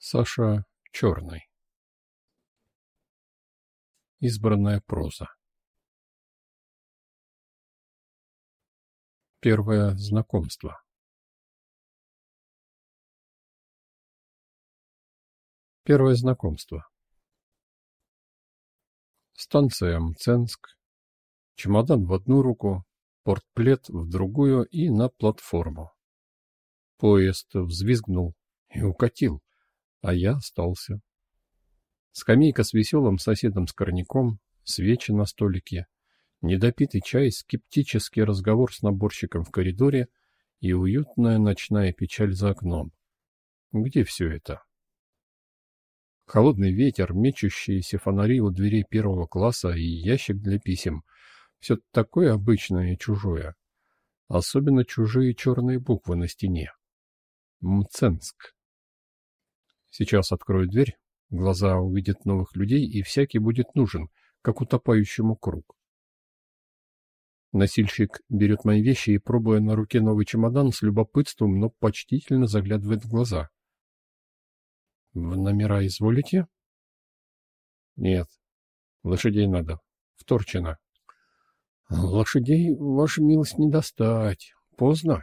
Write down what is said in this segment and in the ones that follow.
Саша Черный. Избранная проза. Первое знакомство. Первое знакомство. Станция Мценск. Чемодан в одну руку, портплет в другую и на платформу. Поезд взвизгнул и укатил, а я остался. Скамейка с веселым соседом-скорняком, свечи на столике, недопитый чай, скептический разговор с наборщиком в коридоре и уютная ночная печаль за окном. Где все это? Холодный ветер, мечущиеся фонари у дверей первого класса и ящик для писем. Все такое обычное и чужое. Особенно чужие черные буквы на стене. Мценск. Сейчас открою дверь, глаза увидят новых людей, и всякий будет нужен, как утопающему круг. Носильщик берет мои вещи и, пробуя на руке новый чемодан, с любопытством, но почтительно заглядывает в глаза. «В номера изволите?» «Нет, лошадей надо. Вторчено». «Лошадей, ваша милость, не достать. Поздно».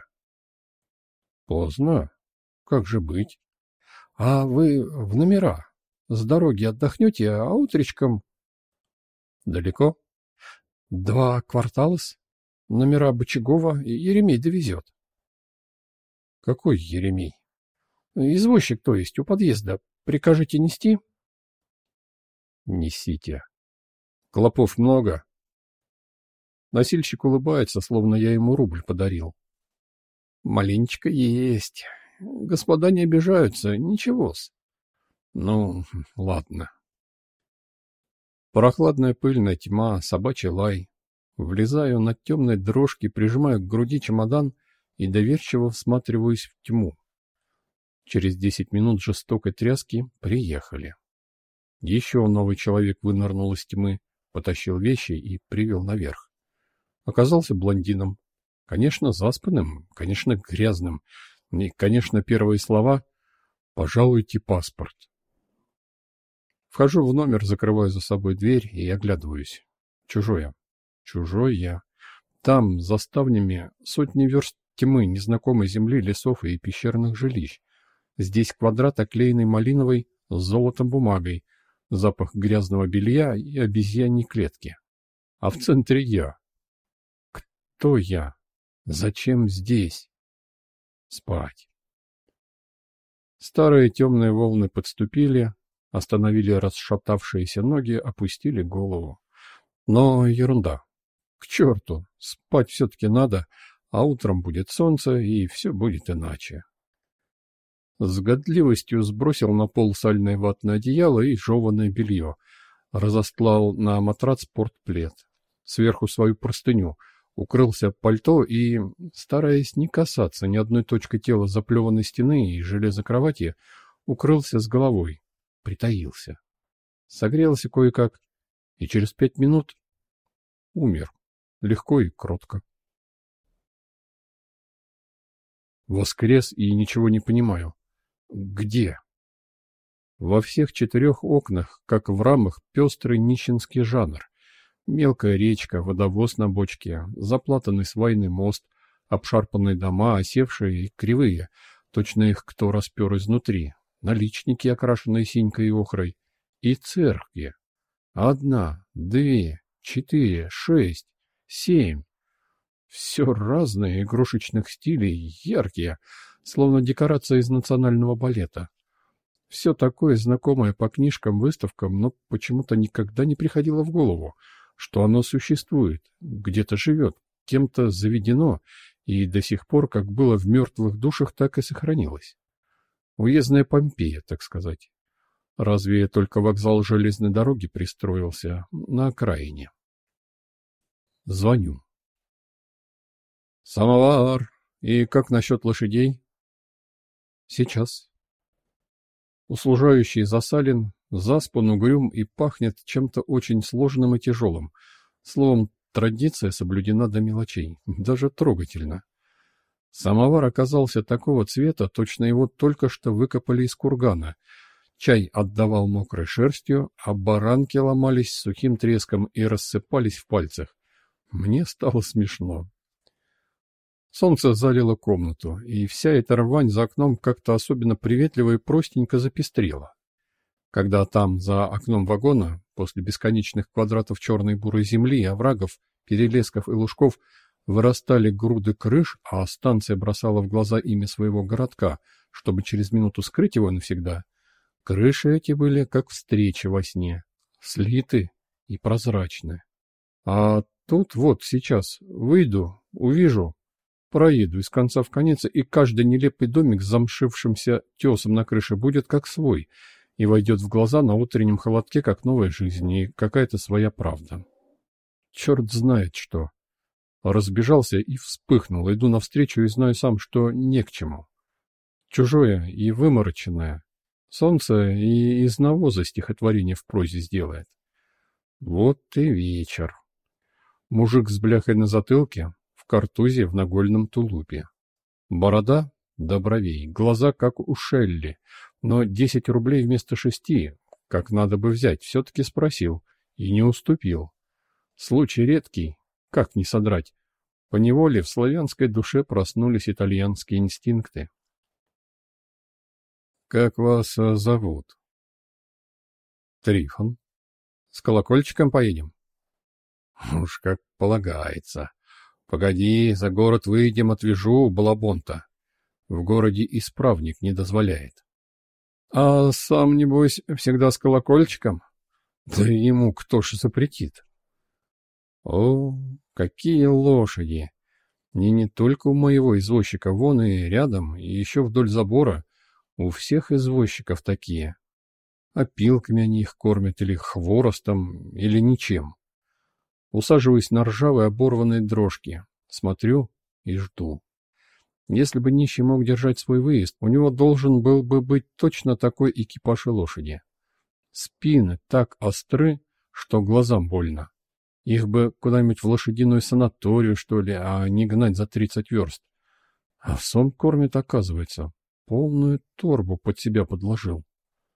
«Поздно? Как же быть?» «А вы в номера. С дороги отдохнете, а утречком...» «Далеко?» «2 квартала-с. Номера Бочагова Еремей довезет». «Какой Еремей?» «Извозчик, то есть, у подъезда. Прикажете нести?» «Несите. Клопов много?» Носильщик улыбается, словно я ему рубль подарил. «Маленечко есть. Господа не обижаются. Ничего-с. Ну, ладно». Прохладная пыльная тьма, собачий лай. Влезаю на темной дрожке, прижимаю к груди чемодан и доверчиво всматриваюсь в тьму. Через 10 минут жестокой тряски приехали. Еще новый человек вынырнул из тьмы, потащил вещи и привел наверх. Оказался блондином. Конечно, заспанным, конечно, грязным. И, конечно, первые слова «пожалуйте паспорт». Вхожу в номер, закрываю за собой дверь и оглядываюсь. Чужое. Чужой я. Там, за ставнями, сотни верст тьмы, незнакомой земли, лесов и пещерных жилищ. Здесь квадрат, оклеенный малиновой с золотом бумагой, запах грязного белья и обезьяньей клетки. А в центре я. Кто я? Зачем здесь? Спать. Старые темные волны подступили, остановили расшатавшиеся ноги, опустили голову. Но ерунда. К черту, спать все-таки надо, а утром будет солнце, и все будет иначе. С годливостью сбросил на пол сальное ватное одеяло и жеваное белье, разостлал на матрац портплет, сверху свою простыню, укрылся пальто и, стараясь не касаться ни одной точки тела заплеванной стены и железа кровати, укрылся с головой, притаился. Согрелся кое-как, и через 5 минут умер, легко и кротко. Воскрес и ничего не понимаю. Где? Во всех 4 окнах, как в рамах, пестрый нищенский жанр. Мелкая речка, водовоз на бочке, заплатанный свайный мост, обшарпанные дома, осевшие и кривые, точно их кто распер изнутри, наличники, окрашенные синькой и охрой, и церкви. 1, 2, 4, 6, 7. Все разные, игрушечных стилей, яркие, словно декорация из национального балета. Все такое знакомое по книжкам, выставкам, но почему-то никогда не приходило в голову, что оно существует, где-то живет, кем-то заведено, и до сих пор, как было в мертвых душах, так и сохранилось. Уездная Помпея, так сказать. Разве только вокзал железной дороги пристроился на окраине? Звоню. «Самовар! И как насчет лошадей?» «Сейчас». Услужающий засален, заспан, угрюм и пахнет чем-то очень сложным и тяжелым. Словом, традиция соблюдена до мелочей, даже трогательно. Самовар оказался такого цвета, точно его только что выкопали из кургана. Чай отдавал мокрой шерстью, а баранки ломались с сухим треском и рассыпались в пальцах. Мне стало смешно. Солнце залило комнату, и вся эта рвань за окном как-то особенно приветливо и простенько запестрела. Когда там, за окном вагона, после бесконечных квадратов черной бурой земли, оврагов, перелесков и лужков, вырастали груды крыш, а станция бросала в глаза имя своего городка, чтобы через минуту скрыть его навсегда, крыши эти были как встречи во сне, слиты и прозрачны. А тут вот сейчас выйду, увижу, проеду из конца в конец, и каждый нелепый домик с замшившимся тесом на крыше будет как свой, и войдет в глаза на утреннем холодке, как новая жизнь и какая-то своя правда. Черт знает что. Разбежался и вспыхнул, иду навстречу и знаю сам, что не к чему. Чужое и вымороченное. Солнце и из навоза стихотворение в прозе сделает. Вот и вечер. Мужик с бляхой на затылке, в картузе в нагольном тулупе. Борода до бровей, глаза как у Шелли, но 10 рублей вместо 6, как надо бы взять, все-таки спросил и не уступил. Случай редкий, как не содрать. Поневоле в славянской душе проснулись итальянские инстинкты. «Как вас зовут?» «Трифон. С колокольчиком поедем?» «Уж как полагается. Погоди, за город выйдем, отвяжу балабон-то. В городе исправник не дозволяет». «А сам, небось, всегда с колокольчиком? Да ему кто ж запретит?» «О, какие лошади! Не только у моего извозчика, вон и рядом, и еще вдоль забора. У всех извозчиков такие. Опилками они их кормят, или хворостом, или ничем. Усаживаюсь на ржавые оборванные дрожки, смотрю и жду. Если бы нищий мог держать свой выезд, у него должен был бы быть точно такой экипаж и лошади. Спины так остры, что глазам больно. Их бы куда-нибудь в лошадиную санаторию, что ли, а не гнать за 30 верст. А сон кормит, оказывается. Полную торбу под себя подложил.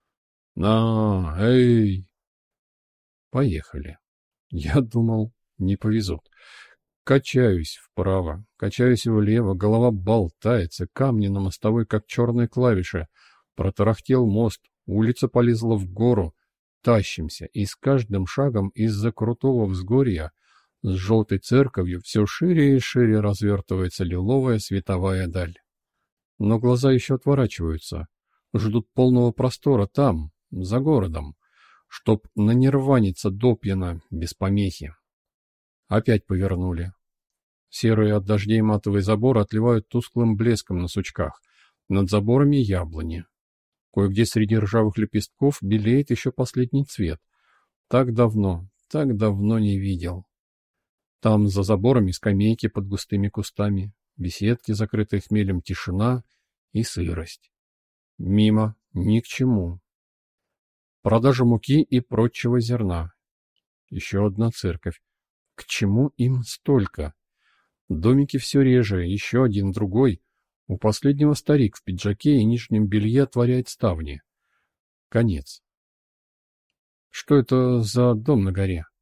На, эй! Поехали. Я думал, не повезут. Качаюсь вправо, качаюсь влево, голова болтается, камни на мостовой, как черные клавиши. Протарахтел мост, улица полезла в гору. Тащимся, и с каждым шагом из-за крутого взгорья с желтой церковью все шире и шире развертывается лиловая световая даль. Но глаза еще отворачиваются, ждут полного простора там, за городом, чтоб нанерваниться допьяно, без помехи. Опять повернули. Серые от дождей матовые заборы отливают тусклым блеском на сучках. Над заборами яблони. Кое-где среди ржавых лепестков белеет еще последний цвет. Так давно не видел. Там за заборами скамейки под густыми кустами, беседки, закрытые хмелем, тишина и сырость. Мимо, ни к чему. Продажа муки и прочего зерна. Еще одна церковь. К чему им столько? Домики все реже, еще один, другой. У последнего старик в пиджаке и нижнем белье отворяет ставни. Конец. Что это за дом на горе?